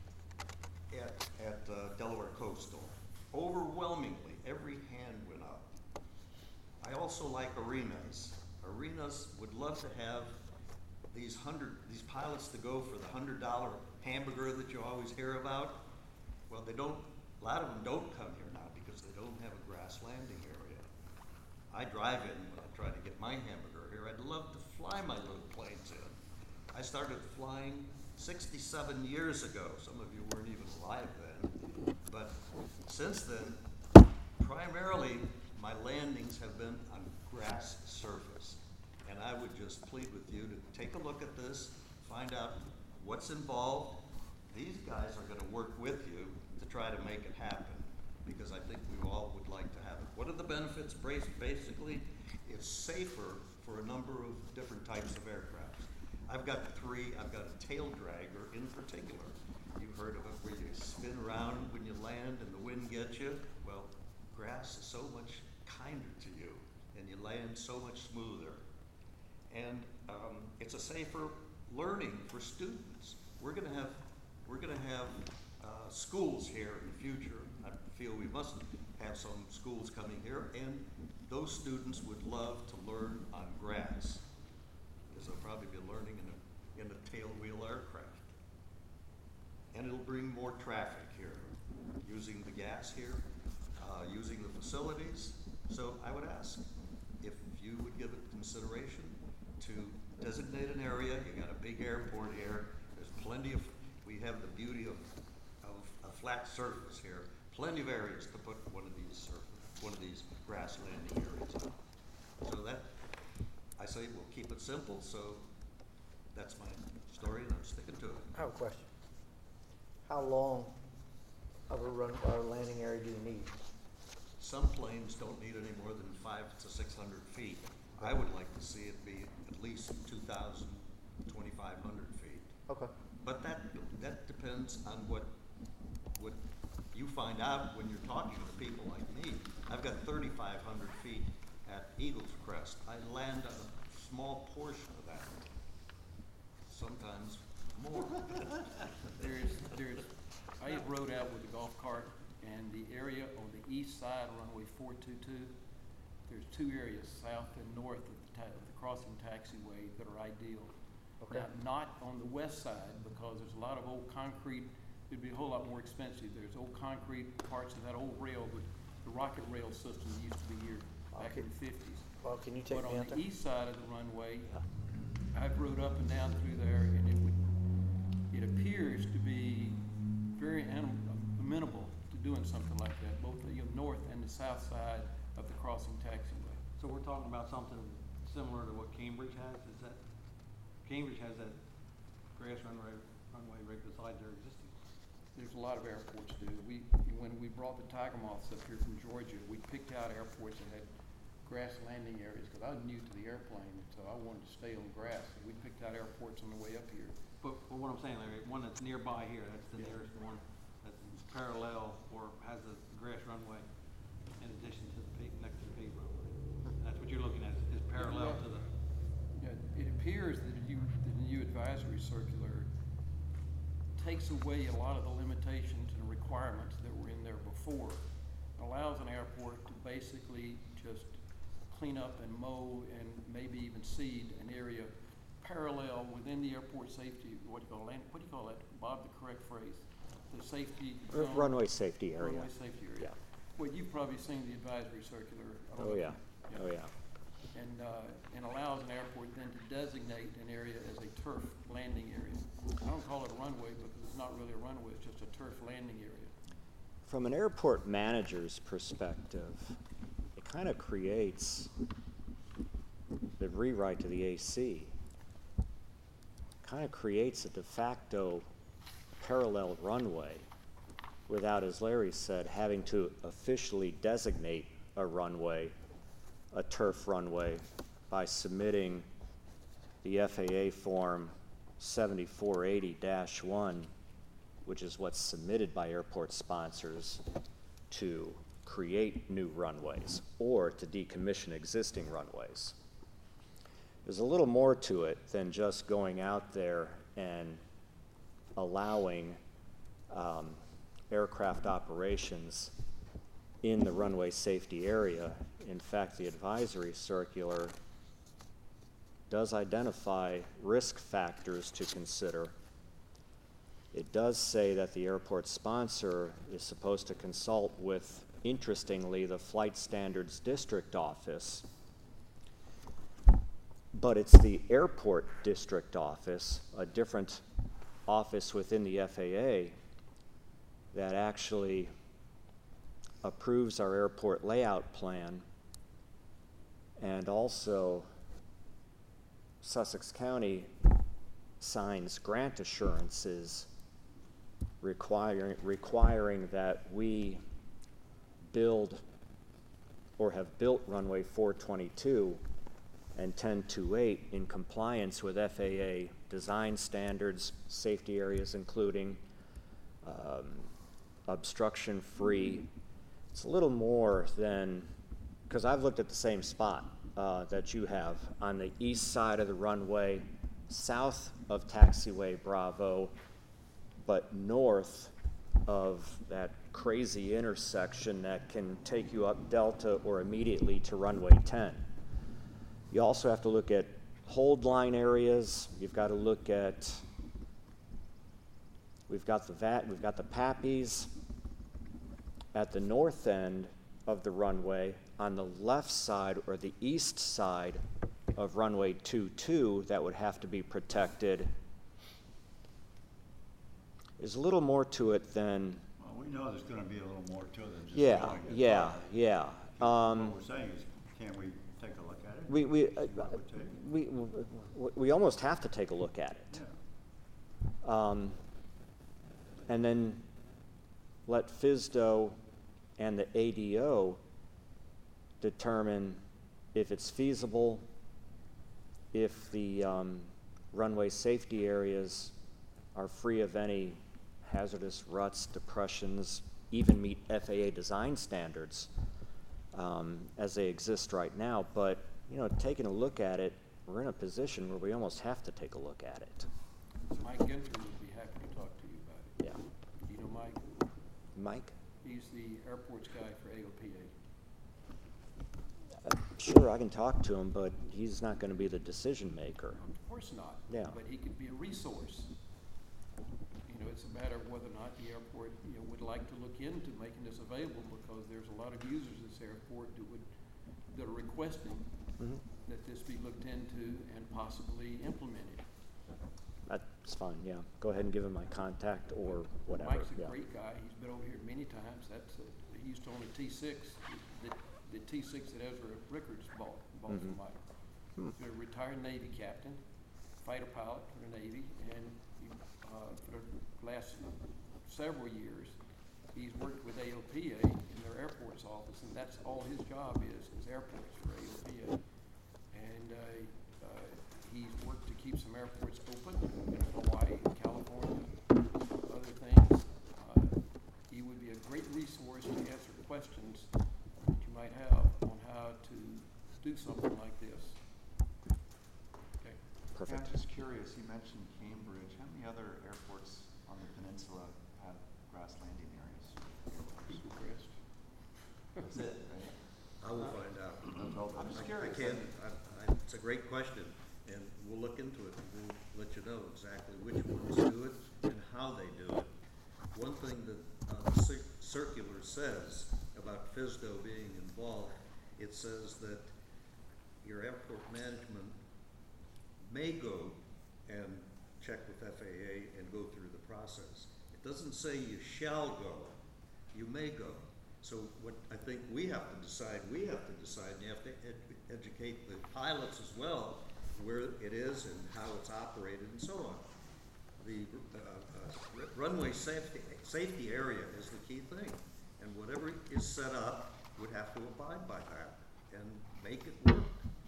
at, at uh, Delaware Coastal. Overwhelmingly, every hand went up. I also like arenas. Arenas would love to have these hundred, these pilots to go for the hundred dollar hamburger that you always hear about. Well, they don't, a lot of them don't come here now because they don't have a grass landing area. I drive in when I try to get my hamburger here. I'd love to fly my little planes in. I started flying sixty-seven years ago. Some of you weren't even alive then. But since then, primarily my landings have been on grass surface. And I would just plead with you to take a look at this, find out what's involved. These guys are gonna work with you to try to make it happen, because I think we all would like to have it. What are the benefits? Basically, it's safer for a number of different types of aircraft. I've got three, I've got a tail dragger in particular. You've heard of it where you spin around when you land and the wind gets you. Well, grass is so much kinder to you, and you land so much smoother. And um, it's a safer learning for students. We're gonna have, we're gonna have uh, schools here in the future. I feel we must have some schools coming here, and those students would love to learn on grass, because they'll probably be learning in a, in a tailwheel aircraft. And it'll bring more traffic here, using the gas here, uh, using the facilities. So I would ask if you would give it consideration to designate an area. You got a big airport here. There's plenty of, we have the beauty of, of a flat surface here. Plenty of areas to put one of these surface, one of these grass landing areas on. So that, I say we'll keep it simple, so that's my story and I'm sticking to it. I have a question. How long of a run or landing area do you need? Some planes don't need any more than five to six hundred feet. I would like to see it be at least two thousand, twenty-five hundred feet. Okay. But that that depends on what what you find out when you're talking to people like me. I've got thirty-five hundred feet at Eagles Crest. I land on a small portion of that. Sometimes more. There's, out with the golf cart, and the area on the east side of runway four two two, there's two areas, south and north of the, ta- of the crossing taxiway, that are ideal. Okay. Now, not on the west side, because there's a lot of old concrete. It'd be a whole lot more expensive. There's old concrete parts of that old rail, but the rocket rail system used to be here back in the fifties. Well, can you take But me on out the there? east side of the runway, I've rode up and down through there, and it would, it appears to be very anim- amenable to doing something like that, both the you know, north and the south side of the crossing taxiway. So we're talking about something similar to what Cambridge has, is that, Cambridge has that grass runway, runway right beside their existing. There's a lot of airports do. We, when we brought the Tiger Moths up here from Georgia, we picked out airports that had grass landing areas, because I was new to the airplane, so I wanted to stay on grass. So we picked out airports on the way up here. But, but what I'm saying, Larry, one that's nearby here, that's the Yeah. nearest one, that's parallel or has a grass runway in addition to the paved, next to the paved runway. And that's what you're looking at, is parallel to the, Yeah, it appears that you, the new advisory circular takes away a lot of the limitations and requirements that were in there before. It allows an airport to basically just clean up and mow and maybe even seed an area parallel within the airport safety, what do you call, land- what do you call that, Bob, the correct phrase? The safety R- zone? Runway safety area. Runway safety area. Yeah. Well, you've probably seen the advisory circular. I don't Oh, know if yeah. you- Oh, yeah. And, uh, and allows an airport then to designate an area as a turf landing area. I don't call it a runway because it's not really a runway, it's just a turf landing area. From an airport manager's perspective, it kind of creates the rewrite to the A C. Kind of creates a de facto parallel runway without, as Larry said, having to officially designate a runway, a turf runway, by submitting the F A A form seventy-four eighty dash one, which is what's submitted by airport sponsors to create new runways or to decommission existing runways. There's a little more to it than just going out there and allowing um, aircraft operations in the runway safety area. In fact, the advisory circular does identify risk factors to consider. It does say that the airport sponsor is supposed to consult with, interestingly, the Flight Standards District Office, but it's the airport district office, a different office within the F A A, that actually approves our airport layout plan, and also Sussex County signs grant assurances requiring, requiring that we build or have built runway four twenty-two and ten twenty-eight in compliance with F A A design standards, safety areas including um, obstruction-free. It's a little more than, because I've looked at the same spot uh, that you have on the east side of the runway, south of taxiway Bravo, but north of that crazy intersection that can take you up Delta or immediately to runway ten. You also have to look at hold line areas. You've got to look at, we've got the V A T, we've got the P A P Is at the north end of the runway. On the left side or the east side of runway two two that would have to be protected. There's a little more to it than, Well, we know there's gonna be a little more to it than just. yeah, showing it. yeah, yeah. Um, What we're saying is, can't we take a look at it? we, we, uh, What would take? we, we, we almost have to take a look at it. Yeah. Um, and then let FSDO and the A D O determine if it's feasible, if the um, runway safety areas are free of any hazardous ruts, depressions, even meet F A A design standards um, as they exist right now. But, you know, taking a look at it, we're in a position where we almost have to take a look at it. Mike Gentry would be happy to talk to you about it. Yeah. Do you know Mike? the airports guy for A O P A. Sure, I can talk to him, but he's not gonna be the decision maker. Of course not. Yeah. But he could be a resource. You know, it's a matter of whether or not the airport, you know, would like to look into making this available, because there's a lot of users of this airport that would, that are requesting Mhm. that this be looked into and possibly implemented. That's fine, yeah. Go ahead and give him my contact or whatever, Mike's a yeah. great guy. He's been over here many times. That's, uh, he used to own a T six, the, the T six that Ezra Rickards bought, bought from Mhm. Mike. Hmm. He's a retired Navy captain, fighter pilot for the Navy, and, he, uh, for the last several years, he's worked with A O P A in their airports office, and that's all his job is, is airports for A O P A. And, uh, uh, he's worked to keep some airports open in Hawaii, California, other things. Uh, he would be a great resource to answer questions that you might have on how to do something like this. Okay. Yeah, Perfect. I'm just curious, you mentioned Cambridge. How many other airports on the peninsula have grass landing areas? Chris? That's it, right? I will find out. I'm just I- curious. I can't, I, I, it's a great question, and we'll look into it, and we'll let you know exactly which ones do it and how they do it. One thing that, uh, the cir- circular says about FSDO being involved, it says that your airport management may go and check with F A A and go through the process. It doesn't say you shall go, you may go. So what I think we have to decide, we have to decide, and you have to ed- educate the pilots as well, where it is and how it's operated and so on. The uh, uh, runway safety, safety area is the key thing, and whatever is set up would have to abide by that and make it work.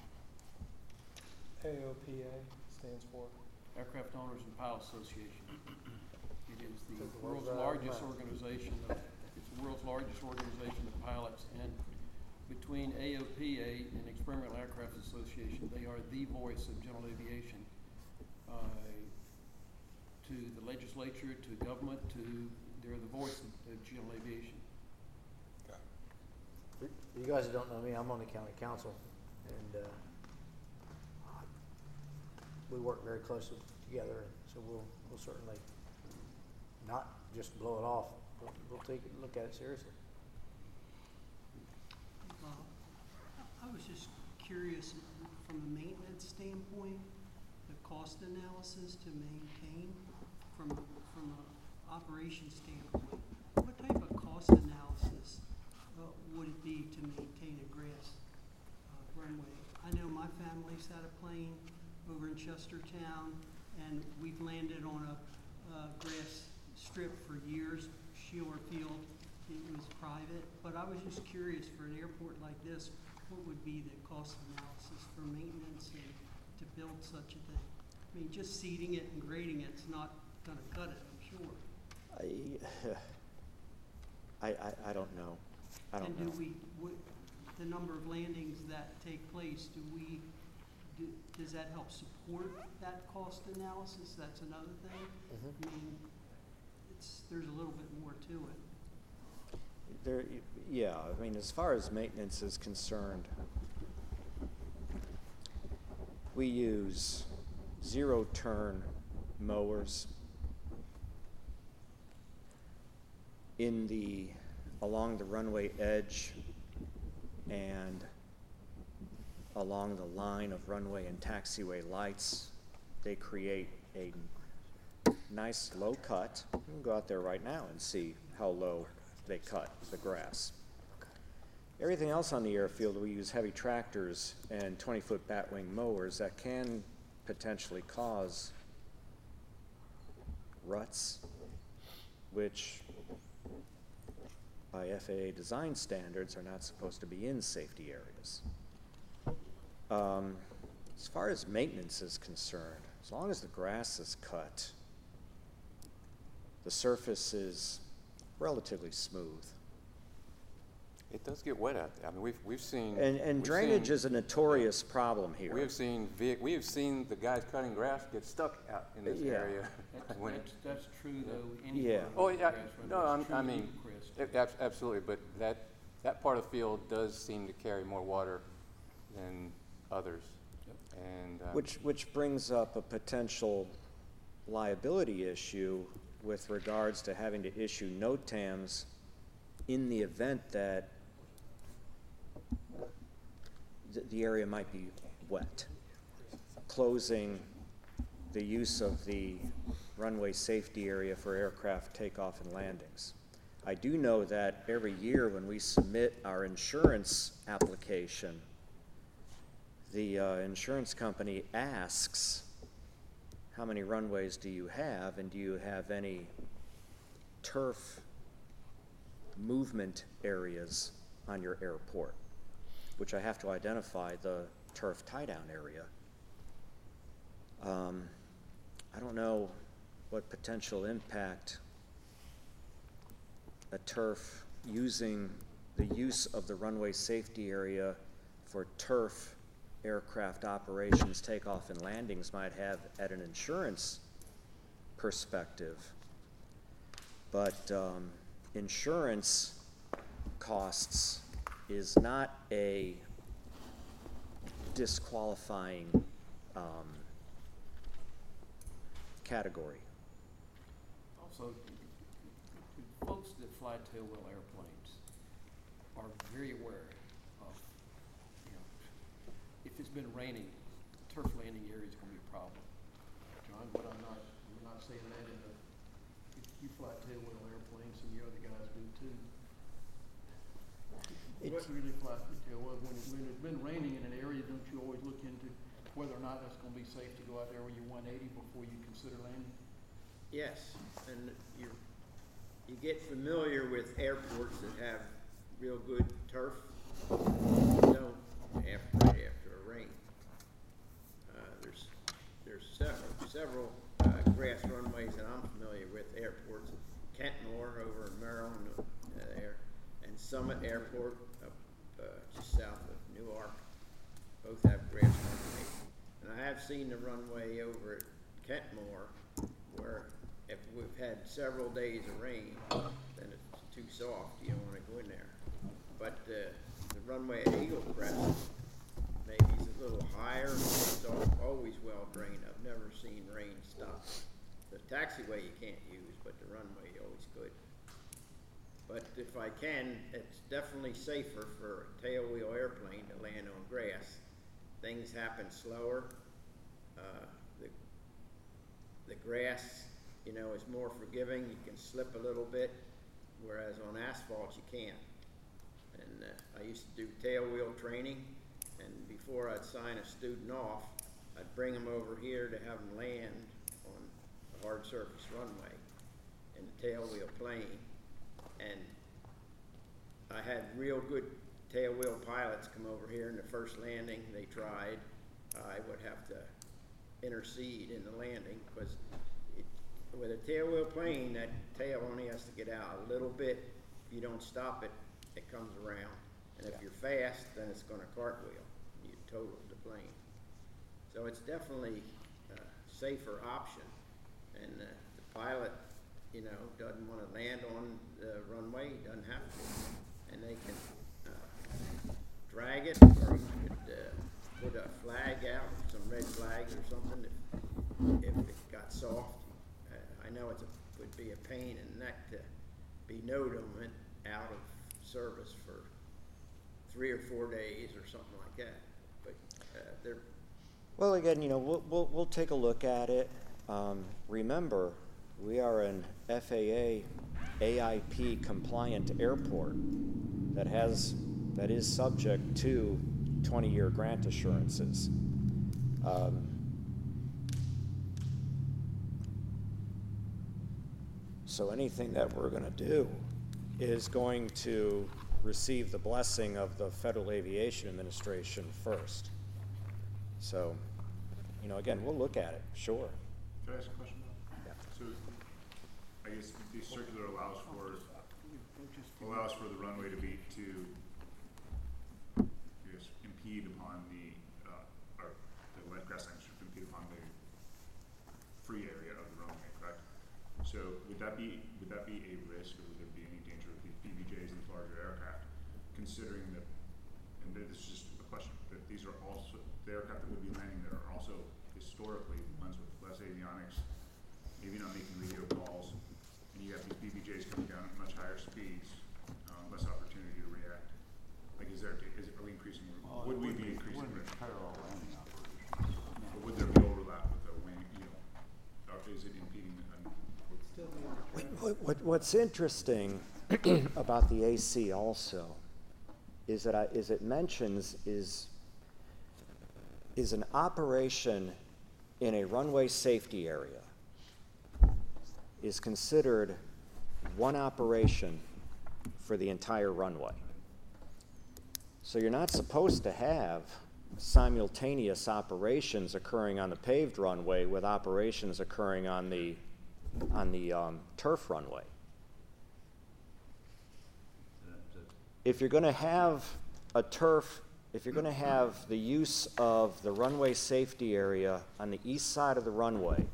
A O P A stands for? Aircraft Owners and Pilot Association. It is the So the world's ones, uh, largest map. organization of, it's the world's largest organization of pilots, and between A O P A and Experimental Aircraft Association, they are the voice of general aviation. Uh, to the legislature, to government, to, they're the voice of, of general aviation. You guys that don't know me, I'm on the county council, and, uh, we work very closely together, so we'll, we'll certainly not just blow it off, we'll, we'll take, it- look at it seriously. Uh, I was just curious, from a maintenance standpoint, the cost analysis to maintain, from, from an operation standpoint, what type of cost analysis uh, would it be to maintain a grass uh, runway? I know my family's had a plane over in Chestertown, and we've landed on a uh, grass strip for years, Sheeler Field. It was private, but I was just curious, for an airport like this, what would be the cost analysis for maintenance and to build such a thing? I mean, just seeding it and grading it's not gonna cut it, I'm sure. I, I, I don't know. I don't know. And do we, would, the number of landings that take place, do we, do, does that help support that cost analysis? That's another thing. Mhm. I mean, it's, there's a little bit more to it. There, yeah, I mean, as far as maintenance is concerned, we use zero-turn mowers in the, along the runway edge and along the line of runway and taxiway lights. They create a nice low cut. You can go out there right now and see how low they cut the grass. Everything else on the airfield, we use heavy tractors and twenty-foot batwing mowers that can potentially cause ruts, which by F A A design standards are not supposed to be in safety areas. Um, as far as maintenance is concerned, as long as the grass is cut, the surface is relatively smooth. It does get wet out there. I mean, we've, we've seen. And, and we've drainage seen- is a notorious problem here. We have seen, vehi- we have seen the guys cutting grass get stuck out in this Yeah. area. That's, when- that's, that's true though, any Yeah. part of Oh, the yeah, grass run, no, it's I'm- true I in mean, Crest. it- abs- absolutely, but that, that part of the field does seem to carry more water than others. And, uh, Which, which brings up a potential liability issue with regards to having to issue NOTAMs in the event that th- the area might be wet, closing the use of the runway safety area for aircraft takeoff and landings. I do know that every year when we submit our insurance application, the uh, insurance company asks, how many runways do you have, and do you have any turf movement areas on your airport, which I have to identify the turf tie-down area. Um, I don't know what potential impact a turf using the use of the runway safety area for turf aircraft operations, takeoff and landings might have at an insurance perspective. But um, insurance costs is not a disqualifying um, category. Also, folks that fly tailwheel airplanes are very aware of, you know, if it's been raining, the turf landing area is gonna be a problem. John, but I'm not, we're not saying that in the, if you fly tailwheel airplanes and the other guys do too. What really fly tailwheel, when, it- when it's been raining in an area, don't you always look into whether or not that's gonna be safe to go out there when you're one eighty before you consider landing? Yes, and you you get familiar with airports that have real good turf. You don't after, right after a rain. Uh, there's there's several several uh, grass runways that I'm familiar with. Airports, Kentmore over in Maryland, uh, there, and Summit Airport up uh, just south of Newark. Both have grass runways. And I have seen the runway over at Kentmore where if we've had several days of rain, then it's too soft, you don't wanna go in there. But, uh, the runway at Eagle Crest, maybe it's a little higher, it's al- always well drained, I've never seen rain stop. The taxiway you can't use, but the runway you always could. But if I can, it's definitely safer for a tailwheel airplane to land on grass. Things happen slower. Uh, the, the grass, you know, is more forgiving. You can slip a little bit, whereas on asphalt you can't. And uh, I used to do tailwheel training, and before I'd sign a student off, I'd bring them over here to have them land on a hard surface runway in the tailwheel plane. And I had real good tailwheel pilots come over here in the first landing they tried. I would have to intercede in the landing because with a tailwheel plane, that tail only has to get out a little bit. If you don't stop it, it comes around. And if you're fast, then it's going to cartwheel. You total the plane. So it's definitely a safer option. And uh, the pilot, you know, doesn't want to land on the runway, he doesn't have to. And they can uh, drag it, or you could uh, put a flag out, some red flags or something if, if it got soft. Uh, I know it's a, would be a pain in the neck to be NOTAM out of service for three or four days or something like that. But uh, they're Well, again, you know, we'll, we'll, we'll take a look at it. Um, remember, we are an F A A A I P compliant airport that has, that is subject to twenty-year grant assurances. Um, so anything that we're going to do is going to receive the blessing of the Federal Aviation Administration first. So, you know, again, we'll look at it, sure. Can I ask a question? Yeah. So, I guess the circular allows for, allows for the runway to be, to impede upon the, uh, or the wet grassland should impede upon the free area of the runway, correct? So would that be, would that be a risk, or would there be any danger of these B B Js and these larger aircraft, considering that, and this is just a question, that these are also, the aircraft that would be landing there are also historically the ones with less avionics, maybe not making radio calls, and you have these B B Js coming down at much higher speeds, um, less opportunity to react. Like, is there, is it, are we increasing, Well, would it we wouldn't be it increasing wouldn't be risk? parallel landing operations. Or would there be overlap with the wing, you know, or is it impeding the, What, what, what's interesting about the A C also is that I, is it mentions is is an operation in a runway safety area is considered one operation for the entire runway. So you're not supposed to have simultaneous operations occurring on the paved runway with operations occurring on the on the um, turf runway. If you're going to have a turf, if you're going to have the use of the runway safety area on the east side of the runway,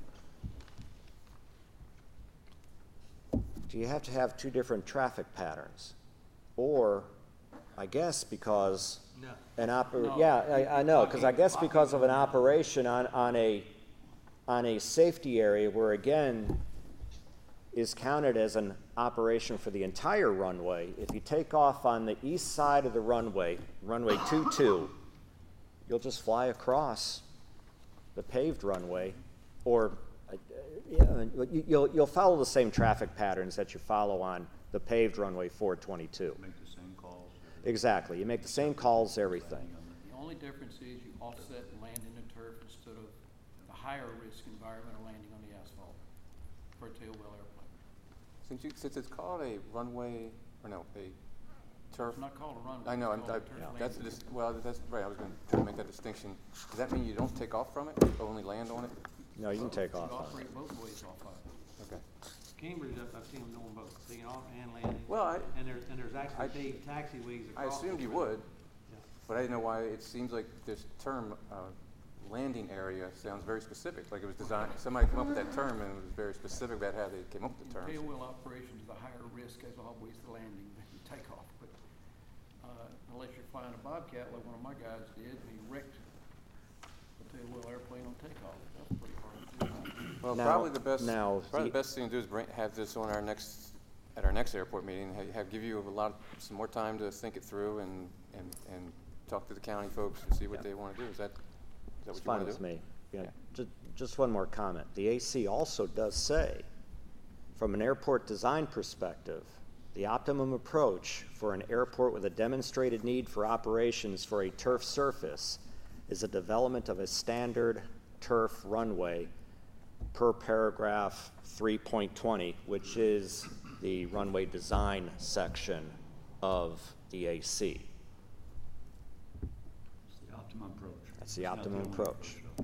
do you have to have two different traffic patterns? Or, I guess because No. an oper- No. yeah, I, I know, because I guess because of an operation on, on a on a safety area where again is counted as an operation for the entire runway. If you take off on the east side of the runway, runway two two, you'll just fly across the paved runway, or uh, yeah, you, you'll, you'll follow the same traffic patterns that you follow on the paved runway four twenty-two. Make the same calls. Exactly. You make the same calls, everything. The only difference is you offset and land in the turf instead of the higher risk environment of landing on the asphalt for a tailwheel airplane. Since you, since it's called a runway, or no, a turf. It's not called a runway. I know, I'm, it's I, called a turf that's, a landing. dis- well, that's, right, I was gonna try to make that distinction. Does that mean you don't take off from it, or only land on it? No, you can take You off on it. operate both ways off of it. Okay. Cambridge, I've, I've seen them doing both, taking off and landing. Well, I, And there's, and there's I- actually paved taxiways I across. assumed the you road. would, but I didn't know why it seems like this term, uh, landing area sounds very specific, like it was designed, somebody came up with that term and it was very specific about how they came up with the term. Tailwheel operation is the higher risk as always the landing than the takeoff, but, uh, unless you're flying a Bobcat like one of my guys did, he wrecked a tailwheel airplane on takeoff. That's pretty hard to do. Well, Now- probably the best, now, probably the- the best thing to do is bring, have this on our next, at our next airport meeting, have, have, give you a lot, some more time to think it through and, and, and talk to the county folks and see what Yeah. they wanna do. Is that, is that It's what you wanna fine do? with me. You know, Yeah. ju- Just one more comment. The A C also does say, from an airport design perspective, the optimum approach for an airport with a demonstrated need for operations for a turf surface is the development of a standard turf runway per paragraph three point twenty, which is the runway design section of the A C. It's the optimum approach. That's the It's not optimum only approach. though.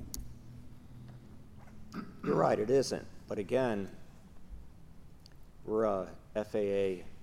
You're right, it isn't. But again, we're a F A A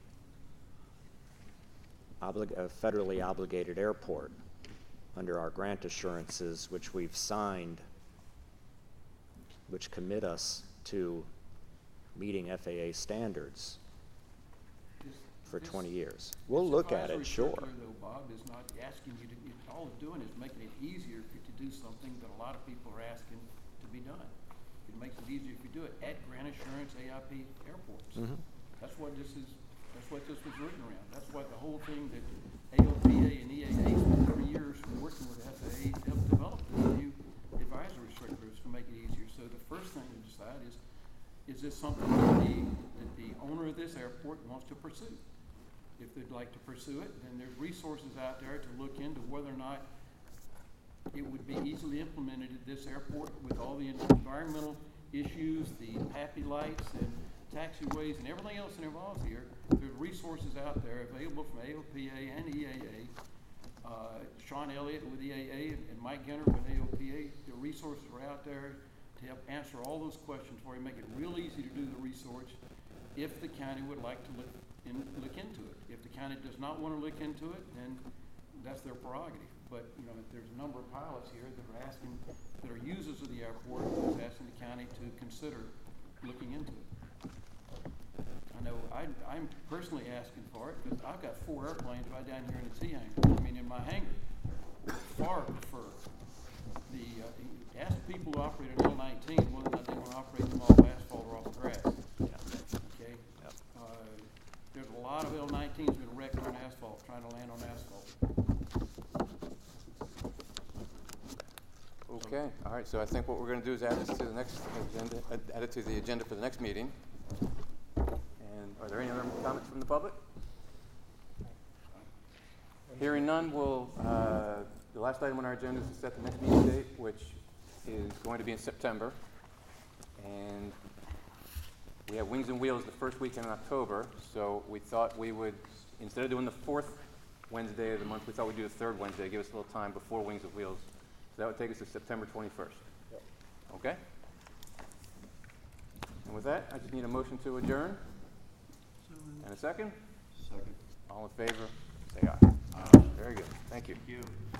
oblig- a federally obligated airport under our grant assurances, which we've signed, which commit us to meeting F A A standards This- for this- twenty years. We'll this look at advisory it, sure. circular, though, Bob, is not asking you to, it, all it's doing is making it easier for you to do something that a lot of people are asking to be done. It makes it easier if you do it at Grant Assurance A I P airports. Mhm. That's what this is, that's what this was written around. That's what the whole thing that A L P A and E A A spent thirty years working with F A A to help develop this new advisory circulars to make it easier. So the first thing to decide is, is this something that the, that the owner of this airport wants to pursue? If they'd like to pursue it, then there's resources out there to look into whether or not it would be easily implemented at this airport with all the environmental issues, the happy lights and taxiways and everything else that involves here. There's resources out there available from A O P A and E A A. Uh, Sean Elliott with E A A and Mike Gunner with A O P A. The resources are out there to help answer all those questions for you, make it real easy to do the research if the county would like to look in, look into it. If the county does not want to look into it, then that's their prerogative. but, you know, there's a number of pilots here that are asking, that are users of the airport, that's asking the county to consider looking into it. I know, I, I'm personally asking for it, because I've got four airplanes right down here in the T hangar, I mean, in my hangar. Far prefer the, uh, ask the people who operate an L nineteen whether or not they want to operate them off asphalt or off grass. Okay? Uh, there's a lot of L nineteens been wrecked on asphalt, trying to land on asphalt. Okay, all right, so I think what we're gonna do is add this to the next agenda, uh, add it to the agenda for the next meeting. And are there any other comments from the public? Hearing none, we'll, uh, the last item on our agenda is to set the next meeting date, which is going to be in September. And we have Wings and Wheels the first week in October, so we thought we would, instead of doing the fourth Wednesday of the month, we thought we'd do the third Wednesday, give us a little time before Wings and Wheels. So that would take us to September twenty-first. Okay? And with that, I just need a motion to adjourn. So, And a second? Second. All in favor, say aye. Aye. Very good, thank you. Thank you.